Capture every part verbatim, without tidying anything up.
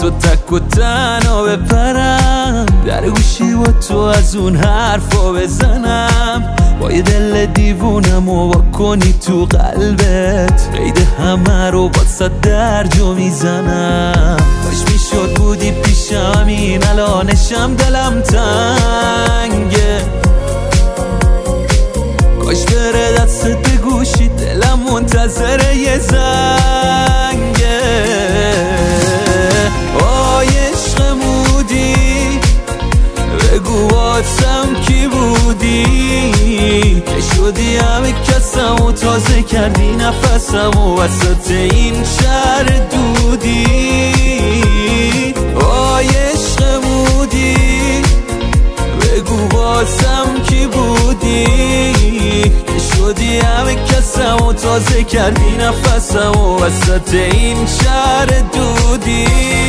تو تک و تنها بپرم، در گوشی با تو از اون حرفا بزنم، با یه دل دیوونم و با کنی تو قلبت، قید همه رو با صد درجا میزنم. باش میشد بودی پیشم، این الانشم دلم تنگه، کاش بره دست به گوشی، دلم منتظر یه زنگه. آی عشقمودی بگو واسم کی بودی، که شدی همه کسم و تازه کردی نفسم و وسط این شهر دودی. آی عشقمودی بگو واسم کی بودی، که شدی همه کسم و تازه کردی نفسم و وسط این شهر دودی.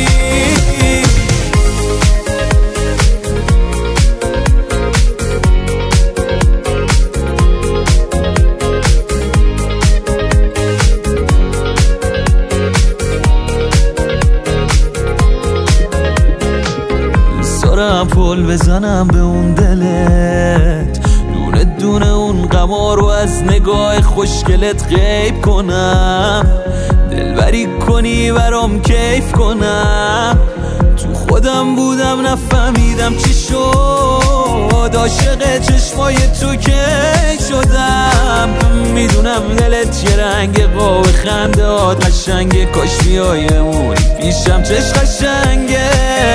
دارم پل بزنم به اون دلت، دونه دونه اون غما رو از نگاه خوشگلت غیب کنم، دلبری کنی برام کیف کنم. تو خودم بودم نفهمیدم چی شد، عاشق چشمای تو که شدم. میدونم دلت یه رنگ قاب خنده هات قشنگه، کاش بیایمون پیشم چش قشنگه.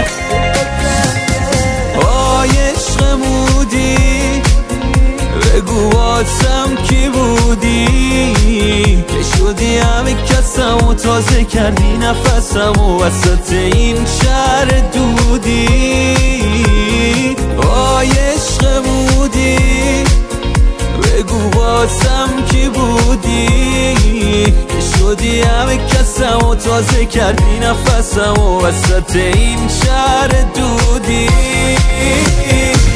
آی عشقمودی بگو واسم کی بودی، که شدی همه کسم و تازه کردی نفسم و وسط این شهر دودی. آی عشقمودی بگو واسم کی بودی، که شدی همه کسم و تازه کردی نفسم و وسط این شهر دودی.